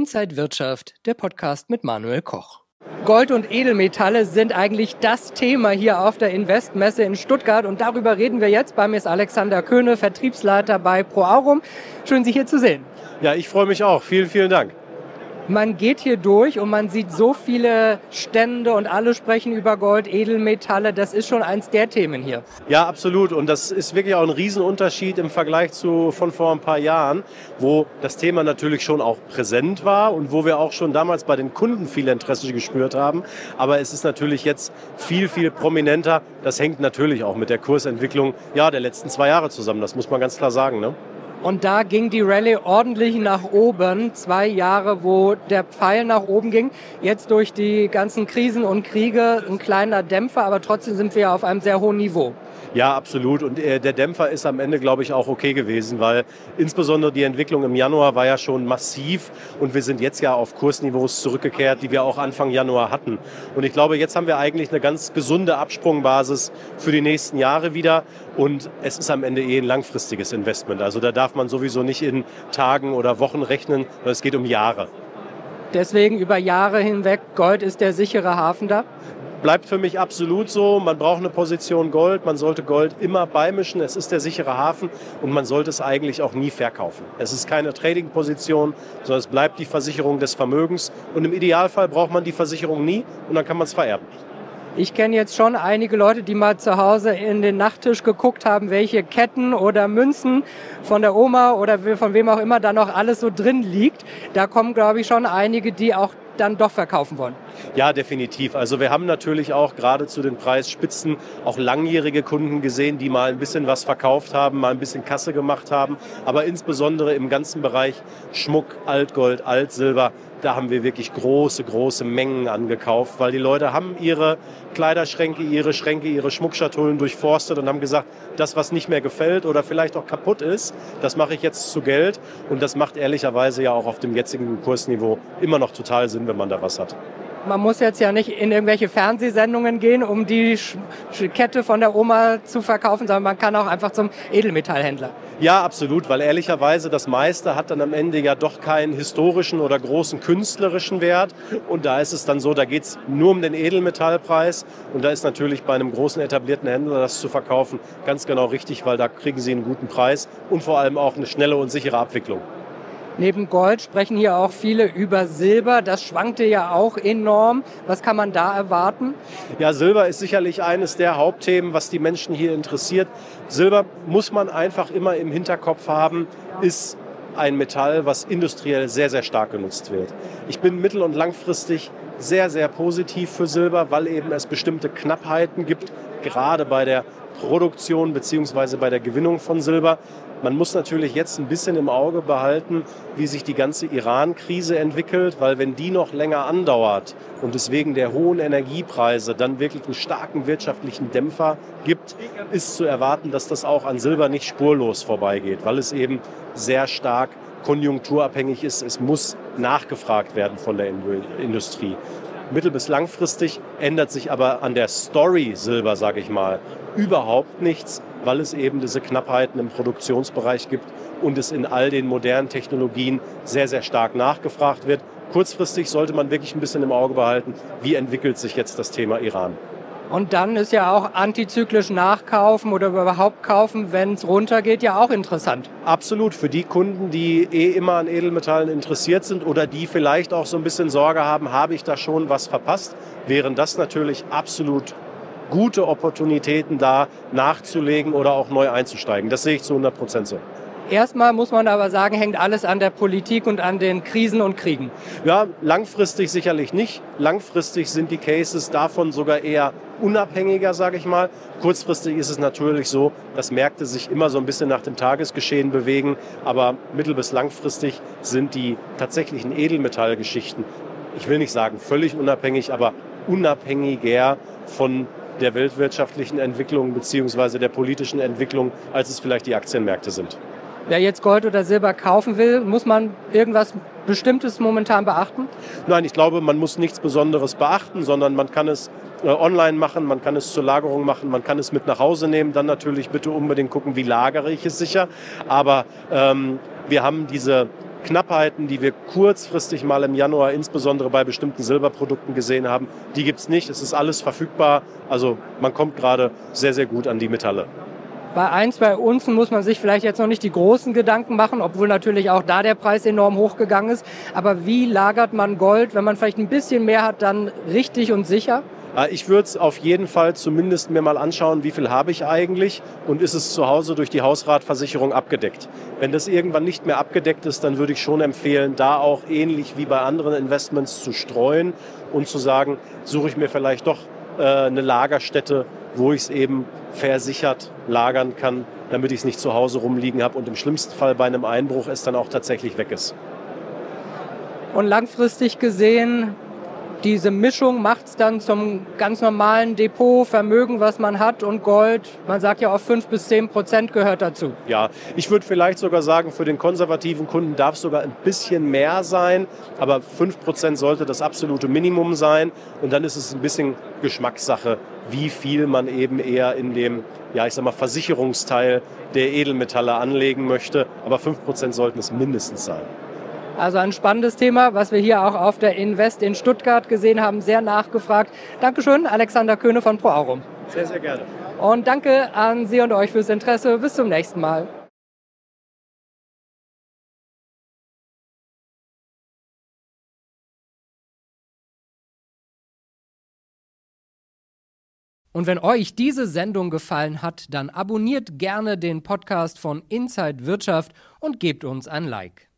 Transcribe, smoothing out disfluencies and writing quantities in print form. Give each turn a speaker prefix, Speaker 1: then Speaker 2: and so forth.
Speaker 1: Inside Wirtschaft, der Podcast mit Manuel Koch. Gold und Edelmetalle sind eigentlich das Thema hier auf der Investmesse in Stuttgart und darüber reden wir jetzt. Bei mir ist Alexander Köhne, Vertriebsleiter bei ProAurum. Schön, Sie hier zu sehen.
Speaker 2: Ja, ich freue mich auch. Vielen, vielen Dank.
Speaker 1: Man geht hier durch und man sieht so viele Stände und alle sprechen über Gold, Edelmetalle. Das ist schon eins der Themen hier.
Speaker 2: Ja, absolut. Und das ist wirklich auch ein Riesenunterschied im Vergleich zu von vor ein paar Jahren, wo das Thema natürlich schon auch präsent war und wo wir auch schon damals bei den Kunden viel Interesse gespürt haben. Aber es ist natürlich jetzt viel, viel prominenter. Das hängt natürlich auch mit der Kursentwicklung der letzten 2 Jahre zusammen. Das muss man ganz klar sagen, ne?
Speaker 1: Und da ging die Rallye ordentlich nach oben. 2 Jahre, wo der Pfeil nach oben ging. Jetzt durch die ganzen Krisen und Kriege ein kleiner Dämpfer, aber trotzdem sind wir auf einem sehr hohen Niveau.
Speaker 2: Ja, absolut. Und der Dämpfer ist am Ende, glaube ich, auch okay gewesen, weil insbesondere die Entwicklung im Januar war ja schon massiv und wir sind jetzt ja auf Kursniveaus zurückgekehrt, die wir auch Anfang Januar hatten. Und ich glaube, jetzt haben wir eigentlich eine ganz gesunde Absprungbasis für die nächsten Jahre wieder und es ist am Ende ein langfristiges Investment. Also da darf man sowieso nicht in Tagen oder Wochen rechnen, sondern es geht um Jahre.
Speaker 1: Deswegen über Jahre hinweg, Gold ist der sichere Hafen da?
Speaker 2: Bleibt für mich absolut so. Man braucht eine Position Gold. Man sollte Gold immer beimischen. Es ist der sichere Hafen und man sollte es eigentlich auch nie verkaufen. Es ist keine Trading-Position, sondern es bleibt die Versicherung des Vermögens. Und im Idealfall braucht man die Versicherung nie und dann kann man es vererben.
Speaker 1: Ich kenne jetzt schon einige Leute, die mal zu Hause in den Nachttisch geguckt haben, welche Ketten oder Münzen von der Oma oder von wem auch immer da noch alles so drin liegt. Da kommen, glaube ich, schon einige, die auch dann doch verkaufen wollen.
Speaker 2: Ja, definitiv. Also wir haben natürlich auch gerade zu den Preisspitzen auch langjährige Kunden gesehen, die mal ein bisschen was verkauft haben, mal ein bisschen Kasse gemacht haben. Aber insbesondere im ganzen Bereich Schmuck, Altgold, Altsilber, da haben wir wirklich große, große Mengen angekauft, weil die Leute haben ihre Kleiderschränke, ihre Schränke, ihre Schmuckschatullen durchforstet und haben gesagt, das, was nicht mehr gefällt oder vielleicht auch kaputt ist, das mache ich jetzt zu Geld. Und das macht ehrlicherweise ja auch auf dem jetzigen Kursniveau immer noch total Sinn, wenn man da was hat.
Speaker 1: Man muss jetzt ja nicht in irgendwelche Fernsehsendungen gehen, um die Kette von der Oma zu verkaufen, sondern man kann auch einfach zum Edelmetallhändler.
Speaker 2: Ja, absolut, weil ehrlicherweise das meiste hat dann am Ende ja doch keinen historischen oder großen künstlerischen Wert. Und da ist es dann so, da geht es nur um den Edelmetallpreis. Und da ist natürlich bei einem großen etablierten Händler das zu verkaufen ganz genau richtig, weil da kriegen Sie einen guten Preis und vor allem auch eine schnelle und sichere Abwicklung.
Speaker 1: Neben Gold sprechen hier auch viele über Silber. Das schwankte ja auch enorm. Was kann man da erwarten?
Speaker 2: Ja, Silber ist sicherlich eines der Hauptthemen, was die Menschen hier interessiert. Silber muss man einfach immer im Hinterkopf haben, ist ein Metall, was industriell sehr, sehr stark genutzt wird. Ich bin mittel- und langfristig sehr, sehr positiv für Silber, weil eben es bestimmte Knappheiten gibt, gerade bei der Produktion bzw. bei der Gewinnung von Silber. Man muss natürlich jetzt ein bisschen im Auge behalten, wie sich die ganze Iran-Krise entwickelt, weil wenn die noch länger andauert und es wegen der hohen Energiepreise dann wirklich einen starken wirtschaftlichen Dämpfer gibt, ist zu erwarten, dass das auch an Silber nicht spurlos vorbeigeht, weil es eben sehr stark konjunkturabhängig ist. Es muss nachgefragt werden von der Industrie. Mittel- bis langfristig ändert sich aber an der Story Silber, sage ich mal, überhaupt nichts, weil es eben diese Knappheiten im Produktionsbereich gibt und es in all den modernen Technologien sehr, sehr stark nachgefragt wird. Kurzfristig sollte man wirklich ein bisschen im Auge behalten, wie entwickelt sich jetzt das Thema Iran.
Speaker 1: Und dann ist ja auch antizyklisch nachkaufen oder überhaupt kaufen, wenn es runtergeht, ja auch interessant.
Speaker 2: Absolut, für die Kunden, die immer an Edelmetallen interessiert sind oder die vielleicht auch so ein bisschen Sorge haben, habe ich da schon was verpasst, wären das natürlich absolut gute Opportunitäten da, nachzulegen oder auch neu einzusteigen. Das sehe ich zu 100% so.
Speaker 1: Erstmal muss man aber sagen, hängt alles an der Politik und an den Krisen und Kriegen.
Speaker 2: Ja, langfristig sicherlich nicht. Langfristig sind die Cases davon sogar eher unabhängiger, sage ich mal. Kurzfristig ist es natürlich so, dass Märkte sich immer so ein bisschen nach dem Tagesgeschehen bewegen. Aber mittel- bis langfristig sind die tatsächlichen Edelmetallgeschichten, ich will nicht sagen völlig unabhängig, aber unabhängiger von der weltwirtschaftlichen Entwicklung bzw. der politischen Entwicklung, als es vielleicht die Aktienmärkte sind.
Speaker 1: Wer jetzt Gold oder Silber kaufen will, muss man irgendwas Bestimmtes momentan beachten?
Speaker 2: Nein, ich glaube, man muss nichts Besonderes beachten, sondern man kann es online machen, man kann es zur Lagerung machen, man kann es mit nach Hause nehmen. Dann natürlich bitte unbedingt gucken, wie lagere ich es sicher. Aber wir haben diese Knappheiten, die wir kurzfristig mal im Januar insbesondere bei bestimmten Silberprodukten gesehen haben, die gibt es nicht. Es ist alles verfügbar. Also man kommt gerade sehr, sehr gut an die Metalle.
Speaker 1: Bei 1, 2 Unzen muss man sich vielleicht jetzt noch nicht die großen Gedanken machen, obwohl natürlich auch da der Preis enorm hochgegangen ist. Aber wie lagert man Gold, wenn man vielleicht ein bisschen mehr hat, dann richtig und sicher?
Speaker 2: Ich würde es auf jeden Fall zumindest mir mal anschauen, wie viel habe ich eigentlich und ist es zu Hause durch die Hausratversicherung abgedeckt. Wenn das irgendwann nicht mehr abgedeckt ist, dann würde ich schon empfehlen, da auch ähnlich wie bei anderen Investments zu streuen und zu sagen, suche ich mir vielleicht doch eine Lagerstätte, wo ich es eben versichert lagern kann, damit ich es nicht zu Hause rumliegen habe und im schlimmsten Fall bei einem Einbruch es dann auch tatsächlich weg ist.
Speaker 1: Und langfristig gesehen, diese Mischung macht es dann zum ganz normalen Depotvermögen, was man hat, und Gold, man sagt ja auch 5-10% gehört dazu.
Speaker 2: Ja, ich würde vielleicht sogar sagen, für den konservativen Kunden darf es sogar ein bisschen mehr sein, aber 5% sollte das absolute Minimum sein und dann ist es ein bisschen Geschmackssache, wie viel man eben eher in dem, ja, ich sag mal, Versicherungsteil der Edelmetalle anlegen möchte, aber 5% sollten es mindestens sein.
Speaker 1: Also ein spannendes Thema, was wir hier auch auf der Invest in Stuttgart gesehen haben, sehr nachgefragt. Dankeschön, Alexander Köhne von ProAurum.
Speaker 2: Sehr, sehr gerne.
Speaker 1: Und danke an Sie und euch fürs Interesse. Bis zum nächsten Mal. Und wenn euch diese Sendung gefallen hat, dann abonniert gerne den Podcast von Inside Wirtschaft und gebt uns ein Like.